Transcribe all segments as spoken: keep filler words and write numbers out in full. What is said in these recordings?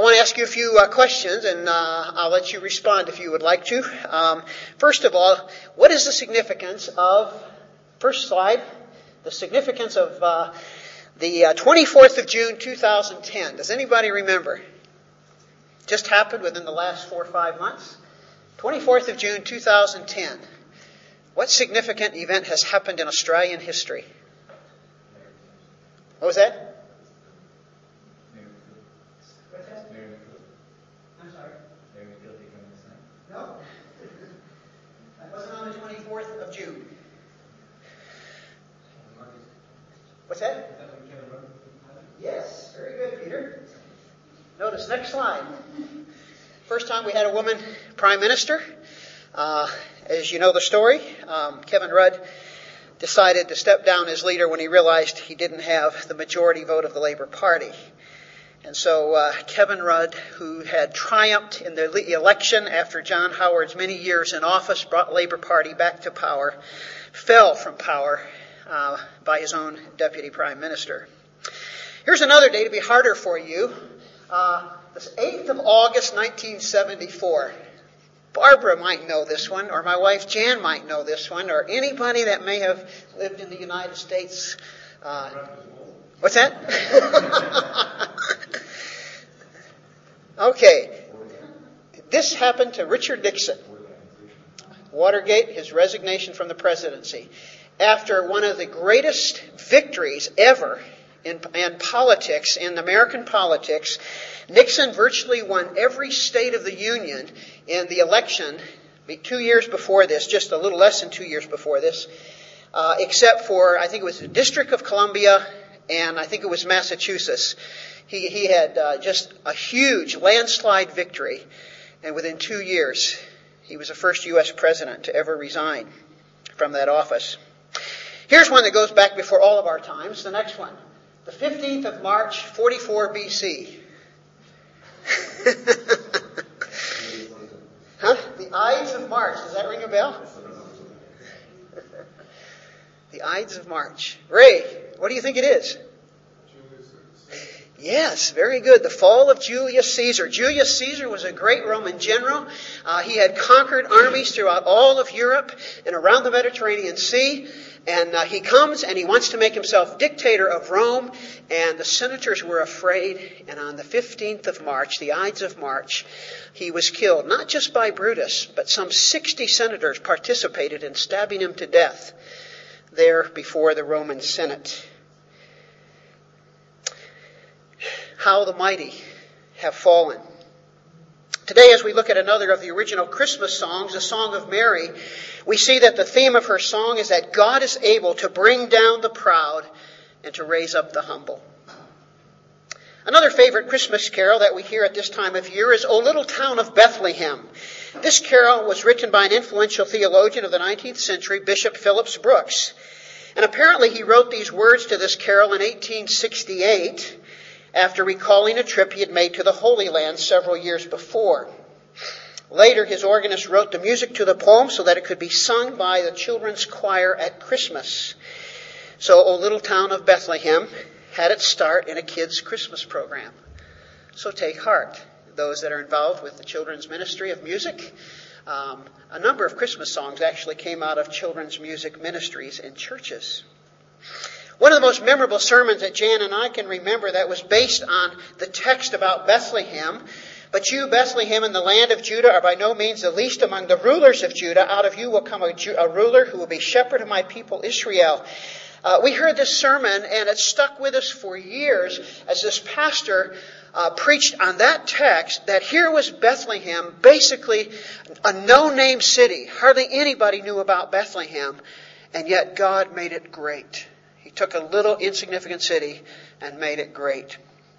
I want to ask you a few uh, questions, and uh, I'll let you respond if you would like to. Um, first of all, what is the significance of, first slide, the significance of uh, the uh, twenty-fourth of June, two thousand ten? Does anybody remember? Just happened within the last four or five months. twenty-fourth of June, two thousand ten. What significant event has happened in Australian history? What was that? I'm sorry? No. That wasn't on the twenty-fourth of June. What's that? Yes, very good, Peter. Notice, next slide. First time we had a woman prime minister. Uh, as you know the story, um, Kevin Rudd decided to step down as leader when he realized he didn't have the majority vote of the Labour Party. And so uh, Kevin Rudd, who had triumphed in the election after John Howard's many years in office, brought Labour Party back to power, fell from power uh, by his own deputy prime minister. Here's another day to be harder for you. Uh, the eighth of August, nineteen seventy-four. Barbara might know this one, or my wife Jan might know this one, or anybody that may have lived in the United States. Uh, what's that? Okay. This happened to Richard Nixon. Watergate, his resignation from the presidency. After one of the greatest victories ever in, in politics, in American politics, Nixon virtually won every state of the Union in the election two years before this, just a little less than two years before this, uh, except for, I think it was the District of Columbia and I think it was Massachusetts. He, he had uh, just a huge landslide victory, and within two years, he was the first U S president to ever resign from that office. Here's one that goes back before all of our times, the next one. The fifteenth of March, forty-four B C Huh? The Ides of March. Does that ring a bell? The Ides of March. Ray, what do you think it is? Yes, very good. The fall of Julius Caesar. Julius Caesar was a great Roman general. Uh, he had conquered armies throughout all of Europe and around the Mediterranean Sea. And uh, he comes and he wants to make himself dictator of Rome. And the senators were afraid. And on the fifteenth of March, the Ides of March, he was killed. Not just by Brutus, but some sixty senators participated in stabbing him to death there before the Roman Senate. How the mighty have fallen. Today, as we look at another of the original Christmas songs, the Song of Mary, we see that the theme of her song is that God is able to bring down the proud and to raise up the humble. Another favorite Christmas carol that we hear at this time of year is O Little Town of Bethlehem. This carol was written by an influential theologian of the nineteenth century, Bishop Phillips Brooks. And apparently he wrote these words to this carol in eighteen sixty-eight, after recalling a trip he had made to the Holy Land several years before. Later, his organist wrote the music to the poem so that it could be sung by the children's choir at Christmas. So, O Little Town of Bethlehem had its start in a kids' Christmas program. So take heart, those that are involved with the children's ministry of music. Um, a number of Christmas songs actually came out of children's music ministries in churches. One of the most memorable sermons that Jan and I can remember that was based on the text about Bethlehem. But you, Bethlehem, in the land of Judah, are by no means the least among the rulers of Judah. Out of you will come a, Ju- a ruler who will be shepherd of my people Israel. Uh, we heard this sermon, and it stuck with us for years as this pastor uh, preached on that text, that here was Bethlehem, basically a no-name city. Hardly anybody knew about Bethlehem, and yet God made it great. He took a little insignificant city and made it great.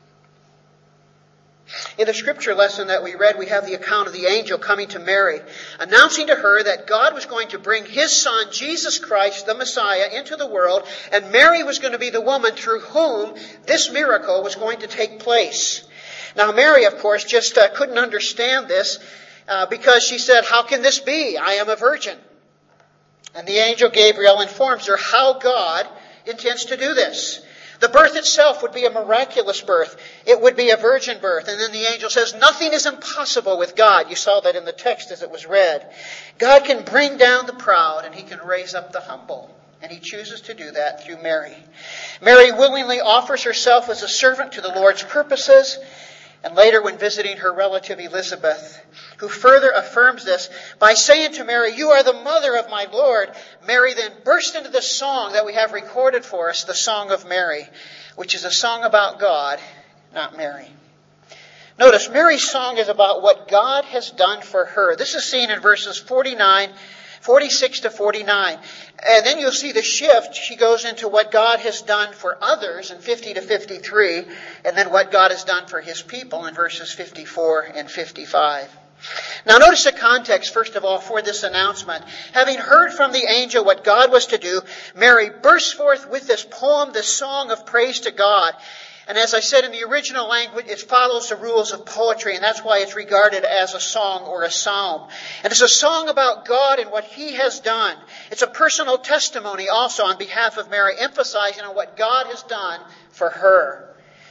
In the scripture lesson that we read, we have the account of the angel coming to Mary, announcing to her that God was going to bring his son, Jesus Christ, the Messiah, into the world, and Mary was going to be the woman through whom this miracle was going to take place. Now, Mary, of course, just uh, couldn't understand this uh, because she said, "How can this be? I am a virgin." And the angel Gabriel informs her how God intends to do this. The birth itself would be a miraculous birth. It would be a virgin birth. And then the angel says, nothing is impossible with God. You saw that in the text as it was read. God can bring down the proud and he can raise up the humble. And he chooses to do that through Mary. Mary willingly offers herself as a servant to the Lord's purposes. And later when visiting her relative Elizabeth, who further affirms this by saying to Mary, you are the mother of my Lord, Mary then burst into the song that we have recorded for us, the Song of Mary, which is a song about God, not Mary. Notice, Mary's song is about what God has done for her. This is seen in verses forty-nine, forty-six to forty-nine. And then you'll see the shift. She goes into what God has done for others in fifty to fifty-three, and then what God has done for his people in verses fifty-four and fifty-five. Now notice the context, first of all, for this announcement. Having heard from the angel what God was to do, Mary bursts forth with this poem, this song of praise to God. And as I said, in the original language, it follows the rules of poetry, and that's why it's regarded as a song or a psalm. And it's a song about God and what he has done. It's a personal testimony also on behalf of Mary, emphasizing on what God has done for her.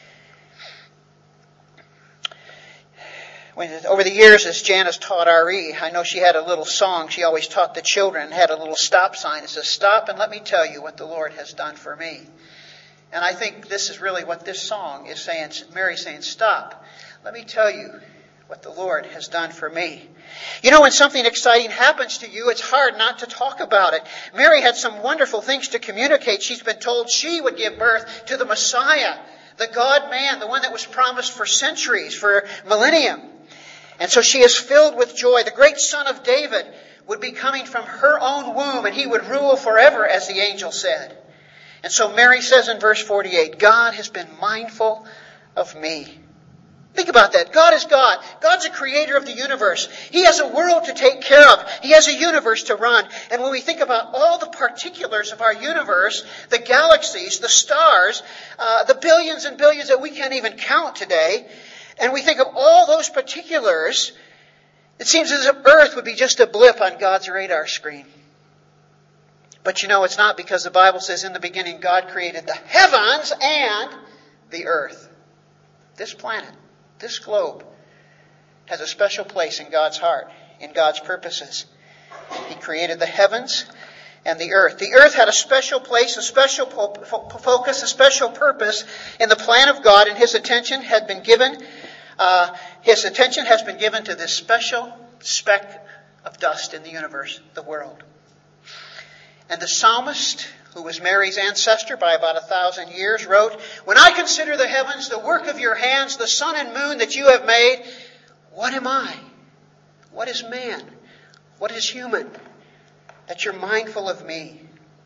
When, over the years, as Janice taught R E, I know she had a little song she always taught the children, had a little stop sign. It says, stop and let me tell you what the Lord has done for me. And I think this is really what this song is saying. Mary's saying, stop. Let me tell you what the Lord has done for me. You know, when something exciting happens to you, it's hard not to talk about it. Mary had some wonderful things to communicate. She's been told she would give birth to the Messiah, the God-man, the one that was promised for centuries, for millennium. And so she is filled with joy. The great Son of David would be coming from her own womb, and he would rule forever, as the angel said. And so Mary says in verse forty-eight, God has been mindful of me. Think about that. God is God. God's the creator of the universe. He has a world to take care of. He has a universe to run. And when we think about all the particulars of our universe, the galaxies, the stars, uh, the billions and billions that we can't even count today, and we think of all those particulars, it seems as if Earth would be just a blip on God's radar screen. But you know, it's not, because the Bible says in the beginning God created the heavens and the earth. This planet, this globe, has a special place in God's heart, in God's purposes. He created the heavens and the earth. The earth had a special place, a special focus, a special purpose in the plan of God, and his attention had been given, uh, his attention has been given to this special speck of dust in the universe, the world. And the psalmist, who was Mary's ancestor by about a thousand years, wrote, when I consider the heavens, the work of your hands, the sun and moon that you have made, what am I? What is man? What is human? That you're mindful of me.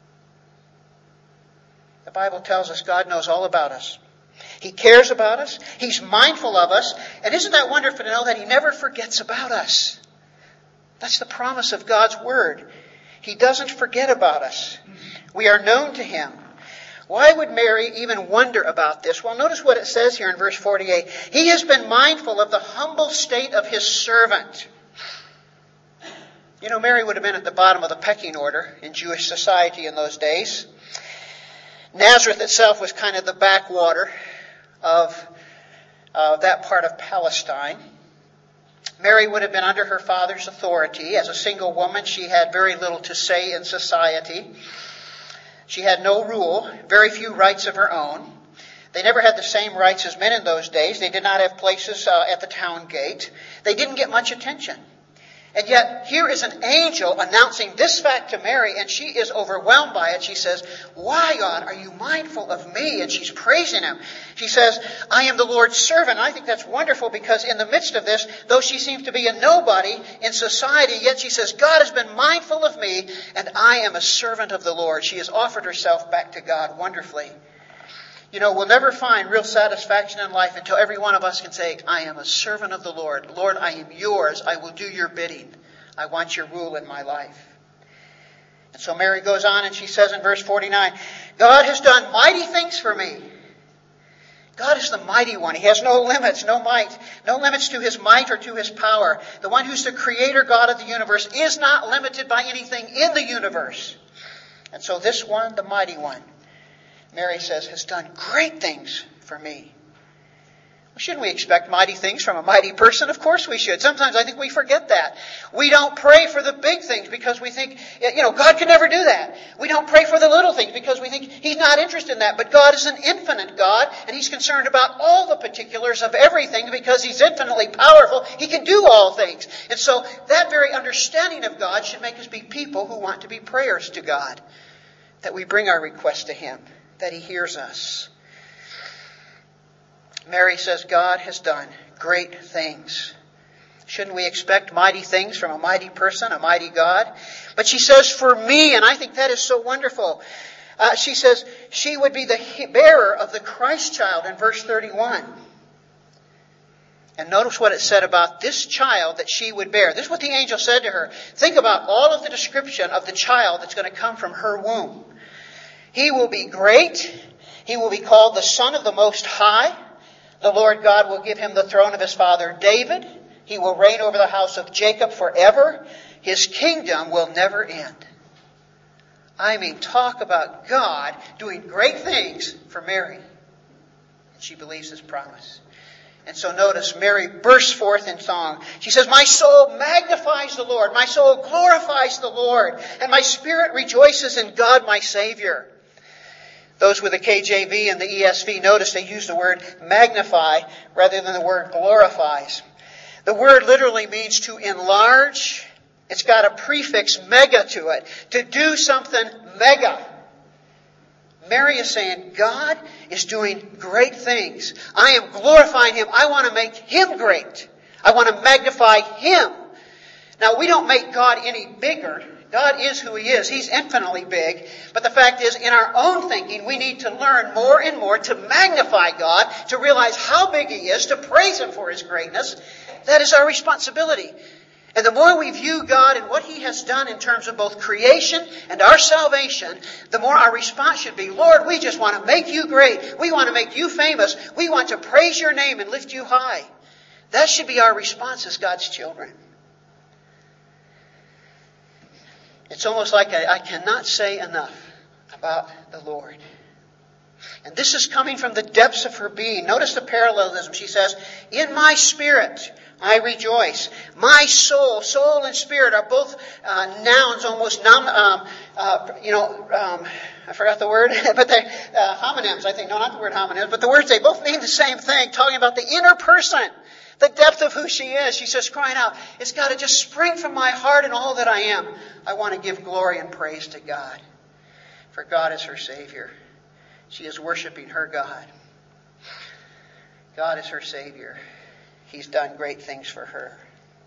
The Bible tells us God knows all about us. He cares about us. He's mindful of us. And isn't that wonderful to know that he never forgets about us? That's the promise of God's word. He doesn't forget about us. We are known to him. Why would Mary even wonder about this? Well, notice what it says here in verse forty-eight. He has been mindful of the humble state of his servant. You know, Mary would have been at the bottom of the pecking order in Jewish society in those days. Nazareth itself was kind of the backwater of uh, that part of Palestine. Mary would have been under her father's authority. As a single woman, she had very little to say in society. She had no rule, very few rights of her own. They never had the same rights as men in those days. They did not have places uh, at the town gate. They didn't get much attention. And yet, here is an angel announcing this fact to Mary, and she is overwhelmed by it. She says, why, God, are you mindful of me? And she's praising him. She says, I am the Lord's servant. And I think that's wonderful, because in the midst of this, though she seems to be a nobody in society, yet she says, God has been mindful of me, and I am a servant of the Lord. She has offered herself back to God wonderfully. You know, we'll never find real satisfaction in life until every one of us can say, I am a servant of the Lord. Lord, I am yours. I will do your bidding. I want your rule in my life. And so Mary goes on and she says in verse forty-nine, God has done mighty things for me. God is the mighty one. He has no limits, no might, no limits to his might or to his power. The one who's the creator God of the universe is not limited by anything in the universe. And so this one, the mighty one, Mary says, has done great things for me. Well, shouldn't we expect mighty things from a mighty person? Of course we should. Sometimes I think we forget that. We don't pray for the big things because we think, you know, God can never do that. We don't pray for the little things because we think He's not interested in that. But God is an infinite God, and He's concerned about all the particulars of everything because He's infinitely powerful. He can do all things. And so that very understanding of God should make us be people who want to be prayers to God. That we bring our requests to Him. That He hears us. Mary says God has done great things. Shouldn't we expect mighty things from a mighty person, a mighty God? But she says, for me, and I think that is so wonderful. Uh, she says she would be the bearer of the Christ child in verse thirty-one. And notice what it said about this child that she would bear. This is what the angel said to her. Think about all of the description of the child that's going to come from her womb. He will be great. He will be called the Son of the Most High. The Lord God will give him the throne of his father David. He will reign over the house of Jacob forever. His kingdom will never end. I mean, talk about God doing great things for Mary. And she believes His promise. And so notice, Mary bursts forth in song. She says, my soul magnifies the Lord. My soul glorifies the Lord. And my spirit rejoices in God my Savior. Those with the K J V and the E S V, notice they use the word magnify rather than the word glorifies. The word literally means to enlarge. It's got a prefix mega to it. To do something mega. Mary is saying, God is doing great things. I am glorifying Him. I want to make Him great. I want to magnify Him. Now, we don't make God any bigger. God is who He is. He's infinitely big. But the fact is, in our own thinking, we need to learn more and more to magnify God, to realize how big He is, to praise Him for His greatness. That is our responsibility. And the more we view God and what He has done in terms of both creation and our salvation, the more our response should be, Lord, we just want to make You great. We want to make You famous. We want to praise Your name and lift You high. That should be our response as God's children. It's almost like I, I cannot say enough about the Lord. And this is coming from the depths of her being. Notice the parallelism. She says, in my spirit I rejoice. My soul, soul and spirit are both uh, nouns, almost nom, um, uh, you know, um, I forgot the word, but they're uh, homonyms, I think. No, not the word homonyms, but the words, they both mean the same thing, talking about the inner person. The depth of who she is. She's just crying out, it's got to just spring from my heart and all that I am. I want to give glory and praise to God. For God is her Savior. She is worshiping her God. God is her Savior. He's done great things for her.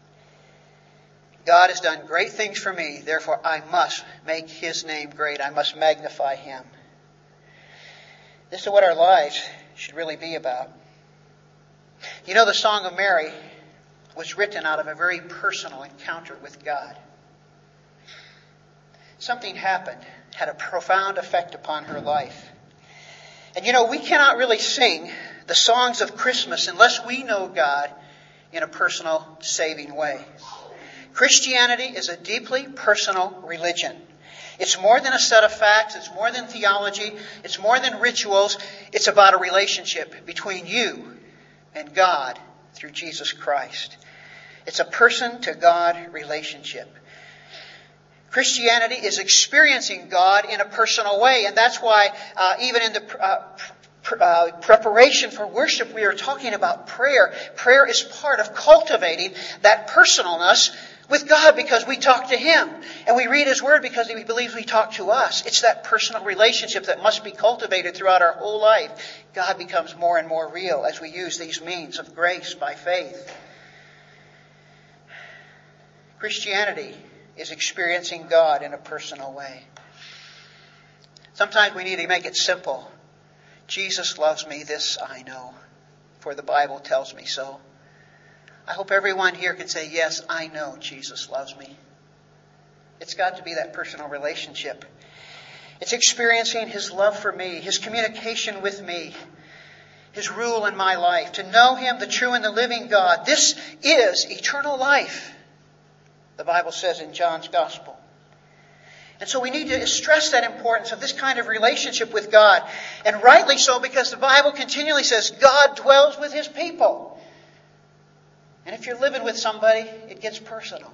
God has done great things for me. Therefore, I must make His name great. I must magnify Him. This is what our lives should really be about. You know, the Song of Mary was written out of a very personal encounter with God. Something happened, had a profound effect upon her life. And you know, we cannot really sing the songs of Christmas unless we know God in a personal, saving way. Christianity is a deeply personal religion. It's more than a set of facts. It's more than theology. It's more than rituals. It's about a relationship between you and God through Jesus Christ. It's a person-to-God relationship. Christianity is experiencing God in a personal way, and that's why uh, even in the uh, pr- uh, preparation for worship, we are talking about prayer. Prayer is part of cultivating that personalness with God because we talk to Him, and we read His Word because He believes we talk to us. It's that personal relationship that must be cultivated throughout our whole life. God becomes more and more real as we use these means of grace by faith. Christianity is experiencing God in a personal way. Sometimes we need to make it simple. Jesus loves me, this I know, for the Bible tells me so. I hope everyone here can say, yes, I know Jesus loves me. It's got to be that personal relationship. It's experiencing His love for me, His communication with me, His rule in my life. To know Him, the true and the living God. This is eternal life, the Bible says in John's Gospel. And so we need to stress that importance of this kind of relationship with God. And rightly so, because the Bible continually says God dwells with His people. And if you're living with somebody, it gets personal.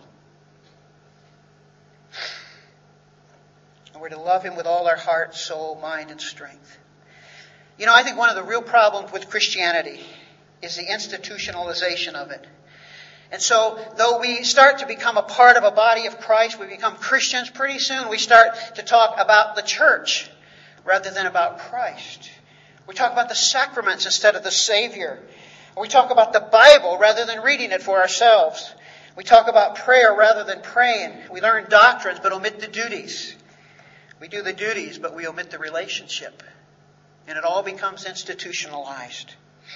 And we're to love Him with all our heart, soul, mind, and strength. You know, I think one of the real problems with Christianity is the institutionalization of it. And so, though we start to become a part of a body of Christ, we become Christians, pretty soon we start to talk about the church rather than about Christ. We talk about the sacraments instead of the Savior. We talk about the Bible rather than reading it for ourselves. We talk about prayer rather than praying. We learn doctrines but omit the duties. We do the duties but we omit the relationship. And it all becomes institutionalized.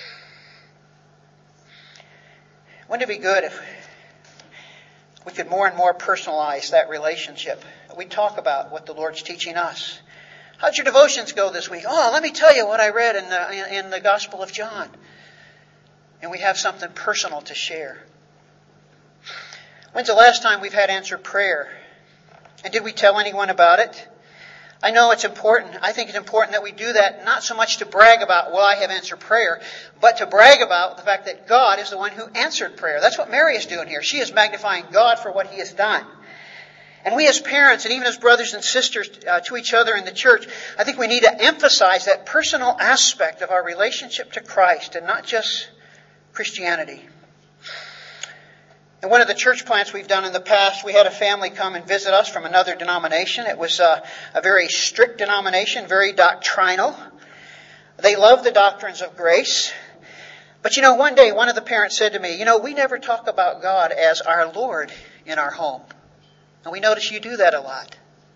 Wouldn't it be good if we could more and more personalize that relationship? We talk about what the Lord's teaching us. How'd your devotions go this week? Oh, let me tell you what I read in the, in the Gospel of John. And we have something personal to share. When's the last time we've had answered prayer? And did we tell anyone about it? I know it's important. I think it's important that we do that not so much to brag about, well, I have answered prayer, but to brag about the fact that God is the one who answered prayer. That's what Mary is doing here. She is magnifying God for what He has done. And we as parents and even as brothers and sisters uh, to each other in the church, I think we need to emphasize that personal aspect of our relationship to Christ and not just Christianity. In one of the church plants we've done in the past, we had a family come and visit us from another denomination. It was a, a very strict denomination, very doctrinal. They loved the doctrines of grace. But you know, one day one of the parents said to me, you know, we never talk about God as our Lord in our home. And we notice you do that a lot.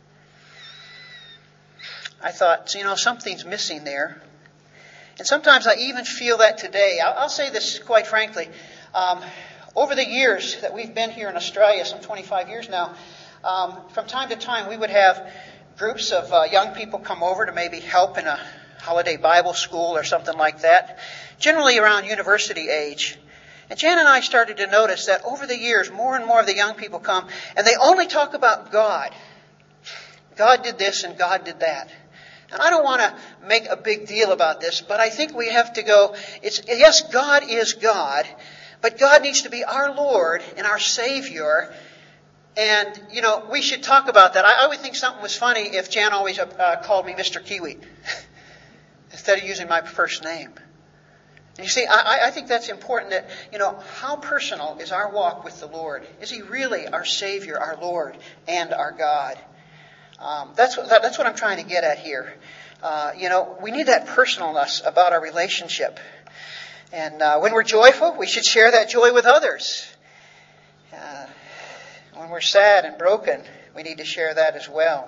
I thought, you know, something's missing there. And sometimes I even feel that today. I'll, I'll say this quite frankly. Um, Over the years that we've been here in Australia, some twenty-five years now, um, from time to time we would have groups of uh, young people come over to maybe help in a holiday Bible school or something like that, generally around university age. And Jan and I started to notice that over the years, more and more of the young people come, and they only talk about God. God did this and God did that. And I don't want to make a big deal about this, but I think we have to go, it's yes, God is God, but God needs to be our Lord and our Savior. And, you know, we should talk about that. I always think something was funny if Jan always uh, called me Mister Kiwi instead of using my first name. And you see, I, I think that's important that, you know, how personal is our walk with the Lord? Is He really our Savior, our Lord, and our God? Um, that's, what, that, that's what I'm trying to get at here. Uh, you know, we need that personalness about our relationship. And uh, when we're joyful, we should share that joy with others. Uh, when we're sad and broken, we need to share that as well.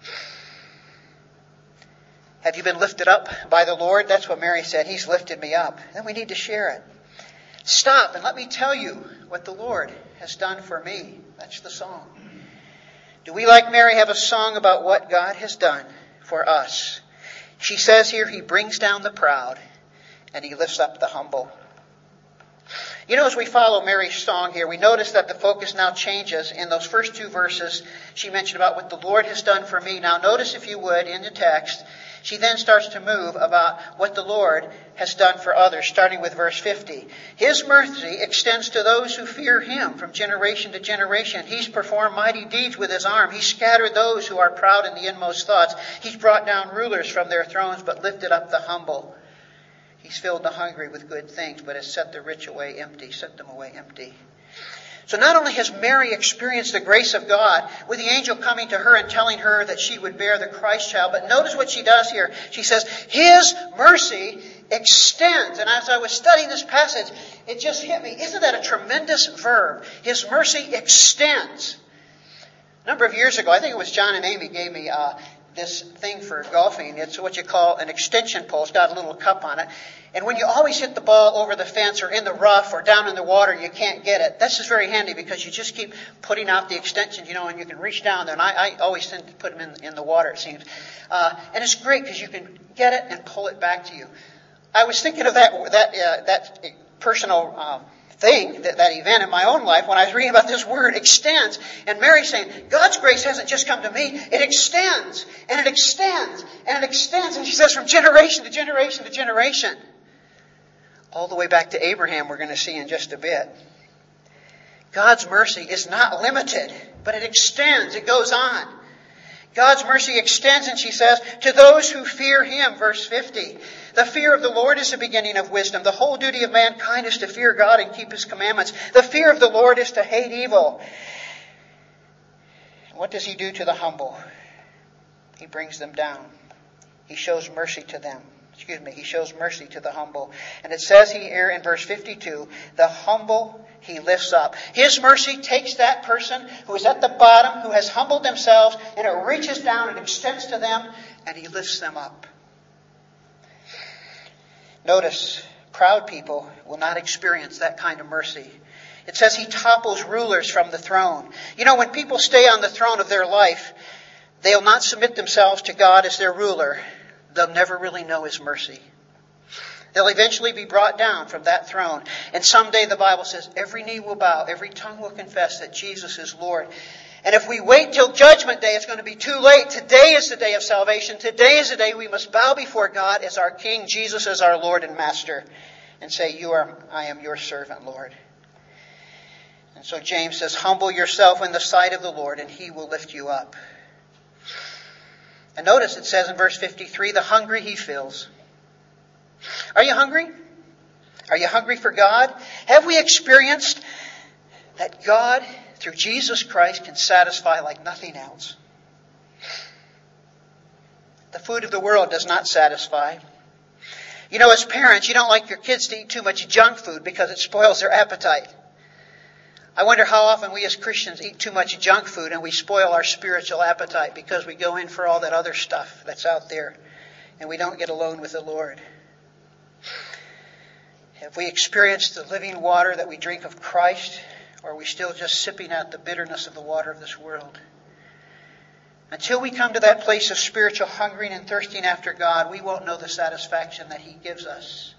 Have you been lifted up by the Lord? That's what Mary said. He's lifted me up. Then we need to share it. Stop and let me tell you what the Lord has done for me. That's the song. Do we, like Mary, have a song about what God has done for us? She says here, He brings down the proud and He lifts up the humble. You know, as we follow Mary's song here, we notice that the focus now changes. In those first two verses, she mentioned about what the Lord has done for me. Now notice, if you would, in the text, she then starts to move about what the Lord has done for others, starting with verse fifty. His mercy extends to those who fear Him from generation to generation. He's performed mighty deeds with His arm. He's scattered those who are proud in the inmost thoughts. He's brought down rulers from their thrones, but lifted up the humble. He's filled the hungry with good things, but has set the rich away empty, set them away empty. So not only has Mary experienced the grace of God with the angel coming to her and telling her that she would bear the Christ child, but notice what she does here. She says, His mercy extends. And as I was studying this passage, it just hit me. Isn't that a tremendous verb? His mercy extends. A number of years ago, I think it was John and Amy gave me uh, this thing for golfing. It's what you call an extension pole. It's got a little cup on it. And when you always hit the ball over the fence or in the rough or down in the water, you can't get it. That's just very handy because you just keep putting out the extensions, you know, and you can reach down there. And I, I always tend to put them in, in the water, it seems. Uh, and it's great because you can get it and pull it back to you. I was thinking of that that uh, that personal um, thing, that, that event in my own life, when I was reading about this word, extends. And Mary's saying, God's grace hasn't just come to me. It extends, and it extends, and it extends. And she says, from generation to generation to generation. All the way back to Abraham, we're going to see in just a bit. God's mercy is not limited, but it extends. It goes on. God's mercy extends, and she says, to those who fear Him, verse fifty. The fear of the Lord is the beginning of wisdom. The whole duty of mankind is to fear God and keep His commandments. The fear of the Lord is to hate evil. What does He do to the humble? He brings them down. He shows mercy to them. Excuse me, He shows mercy to the humble. And it says here in verse fifty-two, the humble He lifts up. His mercy takes that person who is at the bottom, who has humbled themselves, and it reaches down and extends to them, and He lifts them up. Notice, proud people will not experience that kind of mercy. It says He topples rulers from the throne. You know, when people stay on the throne of their life, they'll not submit themselves to God as their ruler. They'll never really know His mercy. They'll eventually be brought down from that throne. And someday the Bible says every knee will bow, every tongue will confess that Jesus is Lord. And if we wait till Judgment Day, it's going to be too late. Today is the day of salvation. Today is the day we must bow before God as our King, Jesus as our Lord and Master, and say, "You are, I am your servant, Lord." And so James says, humble yourself in the sight of the Lord, and He will lift you up. And notice it says in verse fifty-three, the hungry He fills. Are you hungry? Are you hungry for God? Have we experienced that God, through Jesus Christ, can satisfy like nothing else? The food of the world does not satisfy. You know, as parents, you don't like your kids to eat too much junk food because it spoils their appetite. I wonder how often we as Christians eat too much junk food and we spoil our spiritual appetite because we go in for all that other stuff that's out there and we don't get alone with the Lord. Have we experienced the living water that we drink of Christ, or are we still just sipping at the bitterness of the water of this world? Until we come to that place of spiritual hungering and thirsting after God, we won't know the satisfaction that He gives us.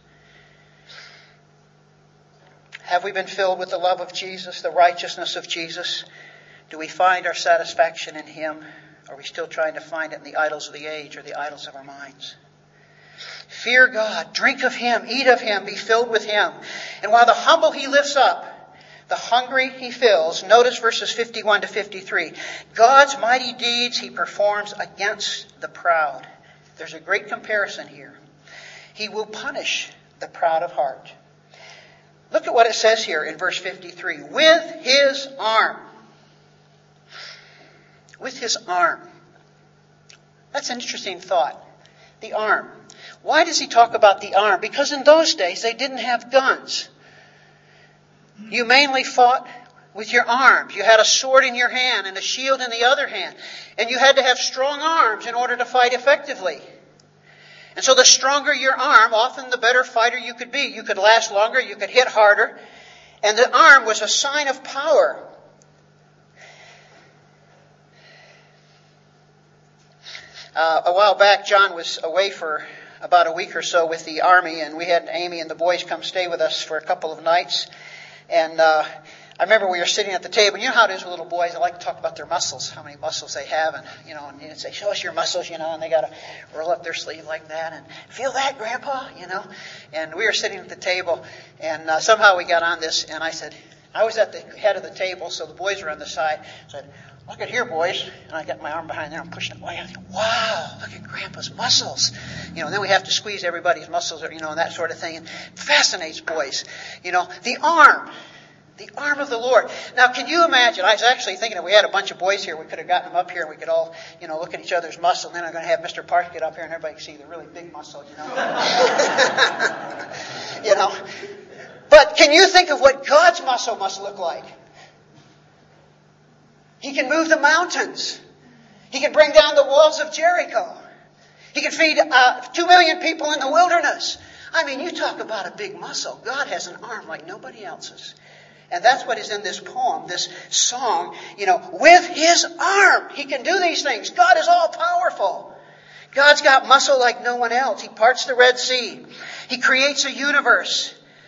Have we been filled with the love of Jesus, the righteousness of Jesus? Do we find our satisfaction in Him? Or are we still trying to find it in the idols of the age or the idols of our minds? Fear God, drink of Him, eat of Him, be filled with Him. And while the humble He lifts up, the hungry He fills. Notice verses fifty-one to fifty-three. God's mighty deeds He performs against the proud. There's a great comparison here. He will punish the proud of heart. Look at what it says here in verse fifty-three. With His arm. With His arm. That's an interesting thought. The arm. Why does He talk about the arm? Because in those days they didn't have guns. You mainly fought with your arms. You had a sword in your hand and a shield in the other hand. And you had to have strong arms in order to fight effectively. And so the stronger your arm, often the better fighter you could be. You could last longer, you could hit harder. And the arm was a sign of power. Uh, a while back, John was away for about a week or so with the army, and we had Amy and the boys come stay with us for a couple of nights. And uh, I remember we were sitting at the table. You know how it is with little boys. They like to talk about their muscles, how many muscles they have. And, you know, and you'd say, show us your muscles, you know, and they got to roll up their sleeve like that. And feel that, Grandpa, you know. And we were sitting at the table, and uh, somehow we got on this. And I said, I was at the head of the table, so the boys were on the side. I said, look at here, boys. And I got my arm behind there. I'm pushing it away. I think, wow, look at Grandpa's muscles. You know, and then we have to squeeze everybody's muscles, you know, and that sort of thing. And it fascinates boys. You know, the arm. The arm of the Lord. Now, can you imagine? I was actually thinking if we had a bunch of boys here, we could have gotten them up here and we could all, you know, look at each other's muscle. And then I'm going to have Mister Park get up here and everybody can see the really big muscle, you know. You know. But can you think of what God's muscle must look like? He can move the mountains. He can bring down the walls of Jericho. He can feed uh, two million people in the wilderness. I mean, you talk about a big muscle. God has an arm like nobody else's. And that's what is in this poem, this song. You know, with His arm, He can do these things. God is all powerful. God's got muscle like no one else. He parts the Red Sea. He creates a universe.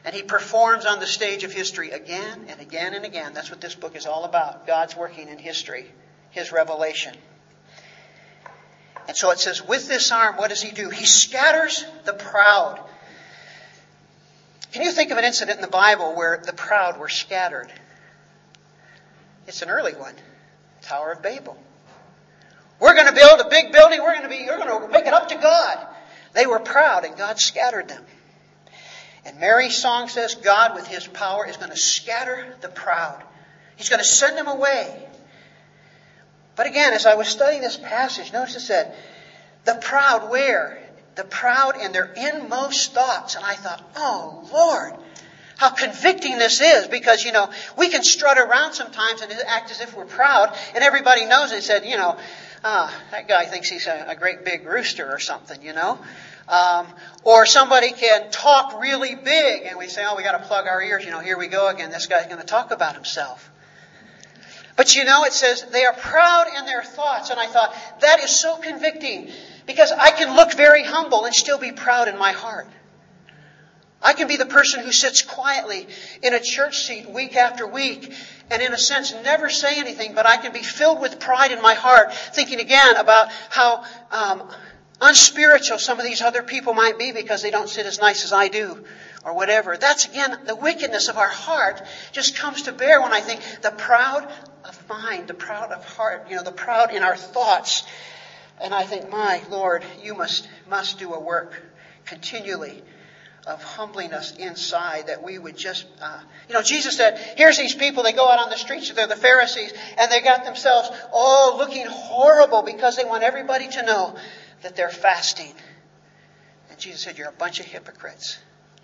And he performs on the stage of history again and again and again. That's what this book is all about. God's working in history, his revelation. And so it says, with this arm, what does he do? He scatters the proud. Can you think of an incident in the Bible where the proud were scattered? It's an early one. Tower of Babel. We're going to build a big building. We're going to be, we're going to make it up to God. They were proud and God scattered them. And Mary's song says God with his power is going to scatter the proud. He's going to send them away. But again, as I was studying this passage, notice it said, the proud where? The proud in their inmost thoughts. And I thought, oh Lord, how convicting this is. Because, you know, we can strut around sometimes and act as if we're proud. And everybody knows it. Said, you know, ah, that guy thinks he's a, a great big rooster or something, you know. Um, or somebody can talk really big. And we say, oh, we got to plug our ears. You know, here we go again. This guy's going to talk about himself. But you know, it says they are proud in their thoughts. And I thought, that is so convicting. Because I can look very humble and still be proud in my heart. I can be the person who sits quietly in a church seat week after week and in a sense never say anything, but I can be filled with pride in my heart, thinking again about how um, unspiritual some of these other people might be because they don't sit as nice as I do or whatever. That's again, the wickedness of our heart just comes to bear when I think the proud of mind, the proud of heart, you know, the proud in our thoughts. And I think, my Lord, you must must do a work continually of humbling us inside, that we would just, uh, you know, Jesus said, here's these people, they go out on the streets, they're the Pharisees, and they got themselves all looking horrible because they want everybody to know that they're fasting. And Jesus said, you're a bunch of hypocrites.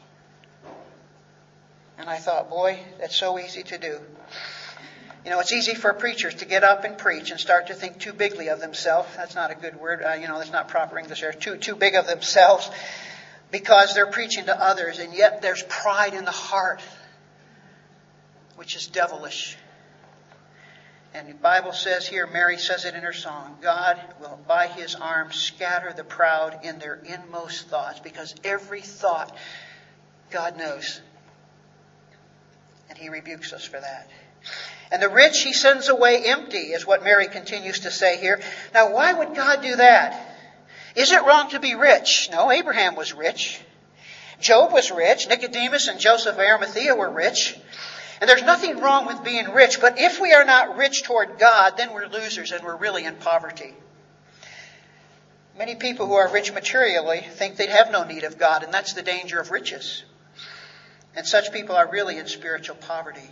And I thought, boy, that's so easy to do. You know, it's easy for preachers to get up and preach and start to think too bigly of themselves. That's not a good word. Uh, you know, that's not proper English there. Too, too big of themselves because they're preaching to others. And yet there's pride in the heart, which is devilish. And the Bible says here, Mary says it in her song, God will by his arm scatter the proud in their inmost thoughts. Because every thought God knows. And he rebukes us for that. And the rich he sends away empty, is what Mary continues to say here. Now, why would God do that? Is it wrong to be rich? No, Abraham was rich. Job was rich. Nicodemus and Joseph of Arimathea were rich. And there's nothing wrong with being rich. But if we are not rich toward God, then we're losers and we're really in poverty. Many people who are rich materially think they'd have no need of God, and that's the danger of riches. And such people are really in spiritual poverty.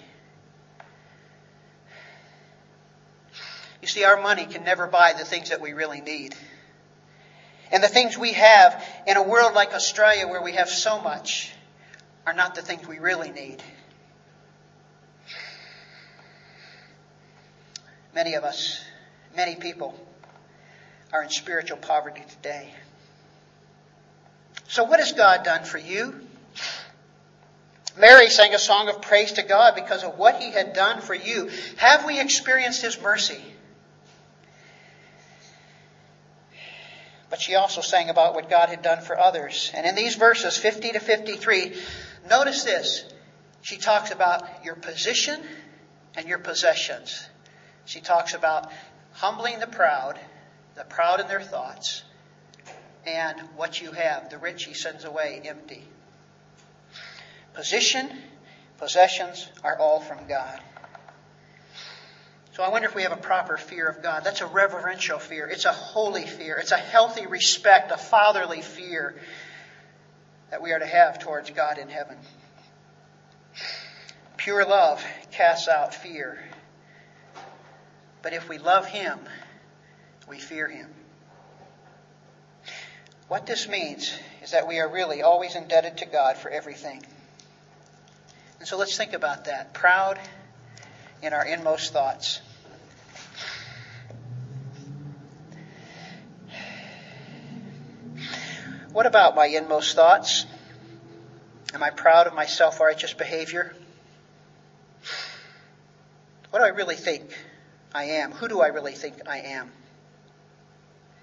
You see, our money can never buy the things that we really need. And the things we have in a world like Australia where we have so much are not the things we really need. Many of us, many people are in spiritual poverty today. So what has God done for you? Mary sang a song of praise to God because of what he had done for you. Have we experienced his mercy? But she also sang about what God had done for others. And in these verses, fifty to fifty-three, notice this. She talks about your position and your possessions. She talks about humbling the proud, the proud in their thoughts, and what you have. The rich he sends away empty. Position, possessions are all from God. So I wonder if we have a proper fear of God. That's a reverential fear. It's a holy fear. It's a healthy respect, a fatherly fear that we are to have towards God in heaven. Pure love casts out fear. But if we love him, we fear him. What this means is that we are really always indebted to God for everything. And so let's think about that. Proud in our inmost thoughts. What about my inmost thoughts? Am I proud of my self-righteous behavior? What do I really think I am? Who do I really think I am?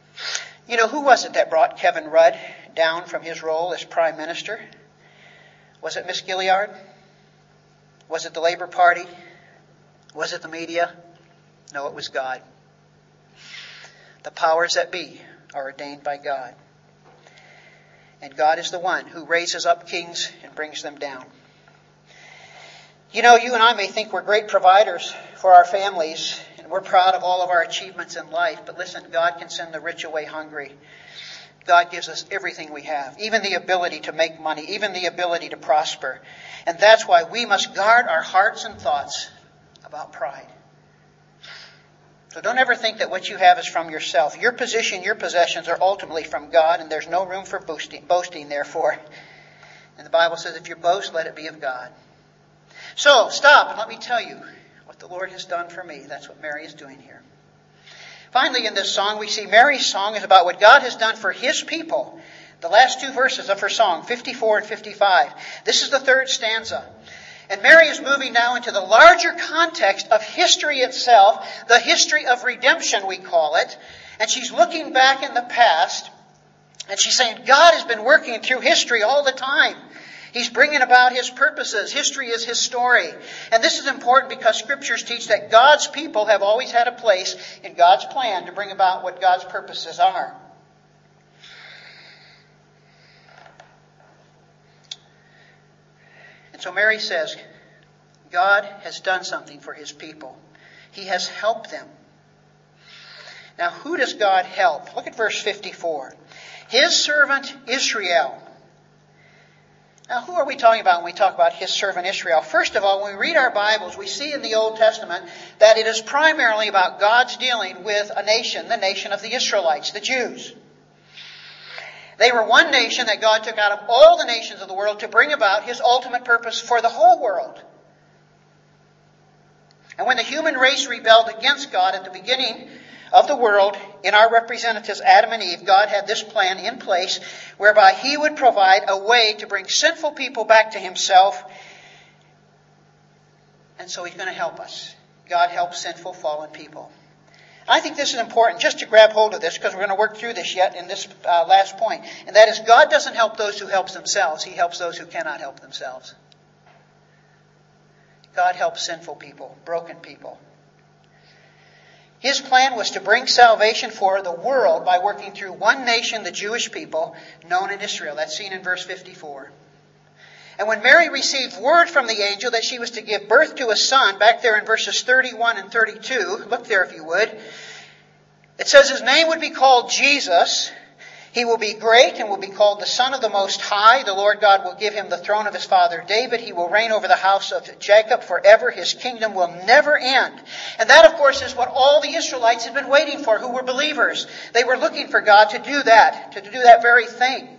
You know, who was it that brought Kevin Rudd down from his role as Prime Minister? Was it Miss Gilliard? Was it the Labour Party? Was it the media? No, it was God. The powers that be are ordained by God. And God is the one who raises up kings and brings them down. You know, you and I may think we're great providers for our families, and we're proud of all of our achievements in life. But listen, God can send the rich away hungry. God gives us everything we have, even the ability to make money, even the ability to prosper. And that's why we must guard our hearts and thoughts about pride. So don't ever think that what you have is from yourself. Your position, your possessions are ultimately from God, and there's no room for boasting, boasting therefore. And the Bible says, if you boast, let it be of God. So, stop and let me tell you what the Lord has done for me. That's what Mary is doing here. Finally, in this song, we see Mary's song is about what God has done for His people. The last two verses of her song, fifty-four and fifty-five. This is the third stanza. And Mary is moving now into the larger context of history itself, the history of redemption, we call it. And she's looking back in the past, and she's saying, God has been working through history all the time. He's bringing about His purposes. History is His story. And this is important because Scriptures teach that God's people have always had a place in God's plan to bring about what God's purposes are. And so Mary says, God has done something for His people. He has helped them. Now, who does God help? Look at verse fifty-four. His servant Israel. Now, who are we talking about when we talk about His servant Israel? First of all, when we read our Bibles, we see in the Old Testament that it is primarily about God's dealing with a nation, the nation of the Israelites, the Jews. They were one nation that God took out of all the nations of the world to bring about His ultimate purpose for the whole world. And when the human race rebelled against God at the beginning of the world, in our representatives Adam and Eve, God had this plan in place whereby He would provide a way to bring sinful people back to Himself. And so He's going to help us. God helps sinful, fallen people. I think this is important just to grab hold of this because we're going to work through this yet in this uh, last point. And that is, God doesn't help those who help themselves. He helps those who cannot help themselves. God helps sinful people, broken people. His plan was to bring salvation for the world by working through one nation, the Jewish people, known in Israel. That's seen in verse fifty-four. And when Mary received word from the angel that she was to give birth to a son, back there in verses thirty-one and thirty-two, look there if you would, it says his name would be called Jesus. He will be great and will be called the Son of the Most High. The Lord God will give him the throne of his father David. He will reign over the house of Jacob forever. His kingdom will never end. And that, of course, is what all the Israelites had been waiting for who were believers. They were looking for God to do that, to do that very thing.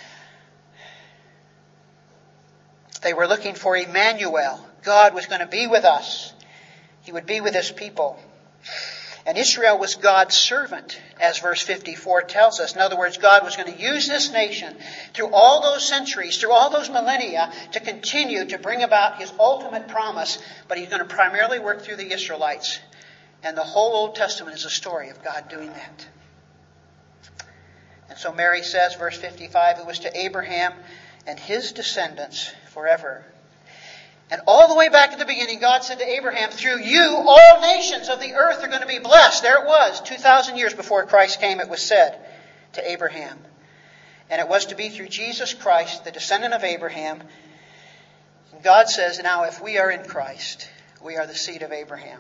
They were looking for Emmanuel. God was going to be with us. He would be with His people. And Israel was God's servant, as verse fifty-four tells us. In other words, God was going to use this nation through all those centuries, through all those millennia, to continue to bring about His ultimate promise. But He's going to primarily work through the Israelites. And the whole Old Testament is a story of God doing that. And so Mary says, verse fifty-five, it was to Abraham and his descendants forever. And all the way back at the beginning, God said to Abraham, through you, all nations of the earth are going to be blessed. There it was. two thousand years before Christ came, it was said to Abraham. And it was to be through Jesus Christ, the descendant of Abraham. And God says, now if we are in Christ, we are the seed of Abraham.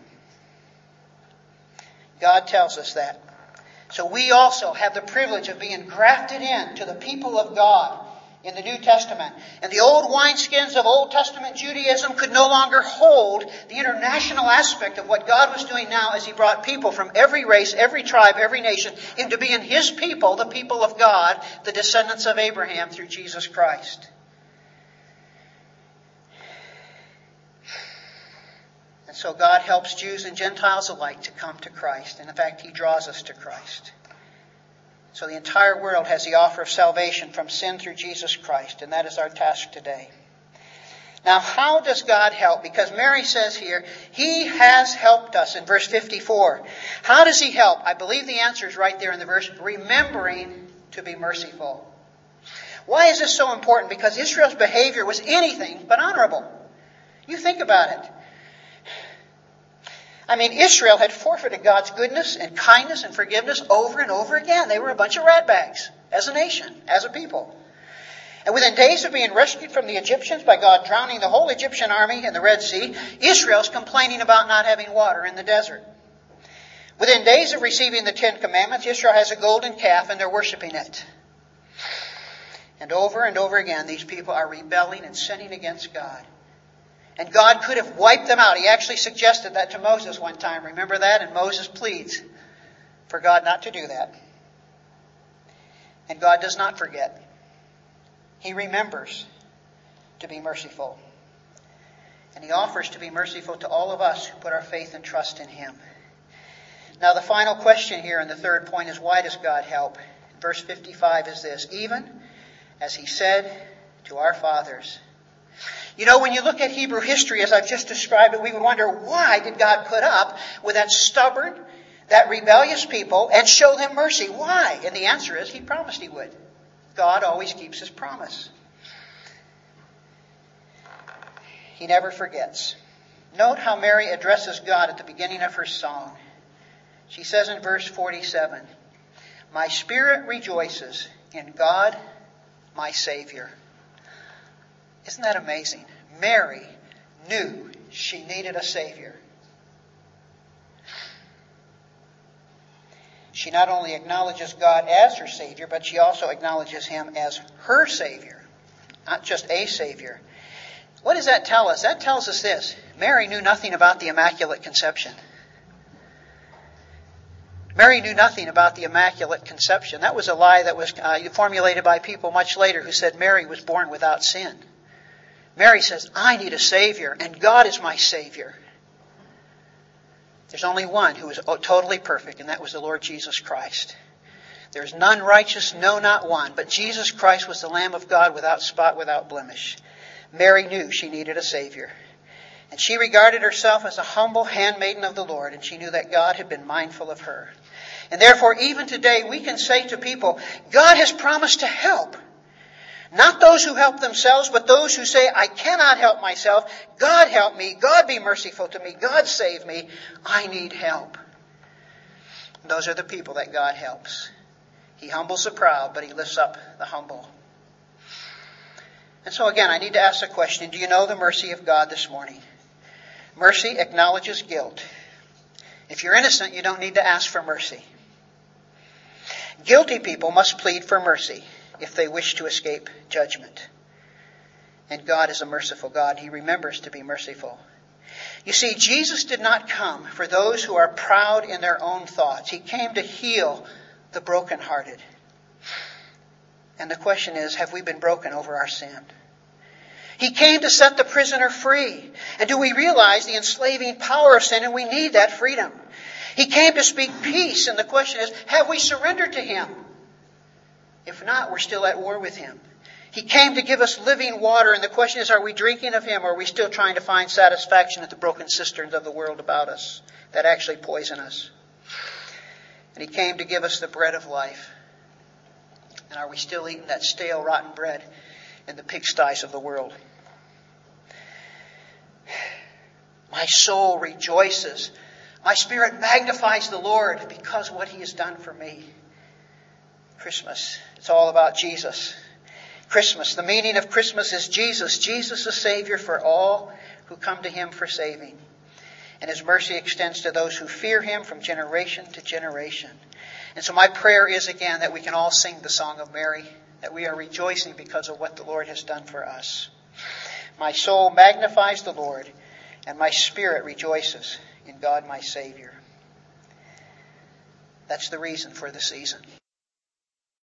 God tells us that. So we also have the privilege of being grafted in to the people of God in the New Testament. And the old wineskins of Old Testament Judaism could no longer hold the international aspect of what God was doing now as He brought people from every race, every tribe, every nation into being His people, the people of God, the descendants of Abraham through Jesus Christ. And so God helps Jews and Gentiles alike to come to Christ. And in fact, He draws us to Christ. So the entire world has the offer of salvation from sin through Jesus Christ. And that is our task today. Now, how does God help? Because Mary says here, He has helped us in verse fifty-four. How does He help? I believe the answer is right there in the verse, remembering to be merciful. Why is this so important? Because Israel's behavior was anything but honorable. You think about it. I mean, Israel had forfeited God's goodness and kindness and forgiveness over and over again. They were a bunch of ratbags as a nation, as a people. And within days of being rescued from the Egyptians by God drowning the whole Egyptian army in the Red Sea, Israel's complaining about not having water in the desert. Within days of receiving the Ten Commandments, Israel has a golden calf and they're worshiping it. And over and over again, these people are rebelling and sinning against God. And God could have wiped them out. He actually suggested that to Moses one time. Remember that? And Moses pleads for God not to do that. And God does not forget. He remembers to be merciful. And He offers to be merciful to all of us who put our faith and trust in Him. Now the final question here in the third point is, why does God help? Verse fifty-five is this: even as He said to our fathers. You know, when you look at Hebrew history, as I've just described it, we would wonder, why did God put up with that stubborn, that rebellious people and show them mercy? Why? And the answer is, He promised He would. God always keeps His promise. He never forgets. Note how Mary addresses God at the beginning of her song. She says in verse forty-seven, my spirit rejoices in God, my Savior. Isn't that amazing? Mary knew she needed a Savior. She not only acknowledges God as her Savior, but she also acknowledges Him as her Savior. Not just a Savior. What does that tell us? That tells us this: Mary knew nothing about the Immaculate Conception. Mary knew nothing about the Immaculate Conception. That was a lie that was uh, formulated by people much later who said Mary was born without sin. Mary says, I need a Savior, and God is my Savior. There's only one who is totally perfect, and that was the Lord Jesus Christ. There's none righteous, no, not one. But Jesus Christ was the Lamb of God without spot, without blemish. Mary knew she needed a Savior. And she regarded herself as a humble handmaiden of the Lord, and she knew that God had been mindful of her. And therefore, even today, we can say to people, God has promised to help. Not those who help themselves, but those who say, I cannot help myself. God help me. God be merciful to me. God save me. I need help. Those are the people that God helps. He humbles the proud, but He lifts up the humble. And so again, I need to ask the question, do you know the mercy of God this morning? Mercy acknowledges guilt. If you're innocent, you don't need to ask for mercy. Guilty people must plead for mercy if they wish to escape judgment. And God is a merciful God. He remembers to be merciful. You see, Jesus did not come for those who are proud in their own thoughts. He came to heal the brokenhearted. And the question is, have we been broken over our sin? He came to set the prisoner free. And do we realize the enslaving power of sin? And we need that freedom. He came to speak peace. And the question is, have we surrendered to Him? If not, we're still at war with Him. He came to give us living water. And the question is, are we drinking of Him, or are we still trying to find satisfaction at the broken cisterns of the world about us that actually poison us? And He came to give us the bread of life. And are we still eating that stale, rotten bread in the pigsties of the world? My soul rejoices. My spirit magnifies the Lord because of what He has done for me. Christmas, it's all about Jesus. Christmas, the meaning of Christmas is Jesus. Jesus, the Savior for all who come to Him for saving. And His mercy extends to those who fear Him from generation to generation. And so my prayer is again that we can all sing the song of Mary, that we are rejoicing because of what the Lord has done for us. My soul magnifies the Lord, and my spirit rejoices in God my Savior. That's the reason for the season.